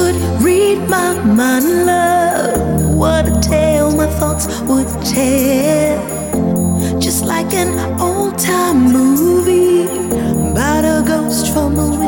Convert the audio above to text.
could read my mind, love. What a tale my thoughts would tell. Just like an old-time movie about a ghost from a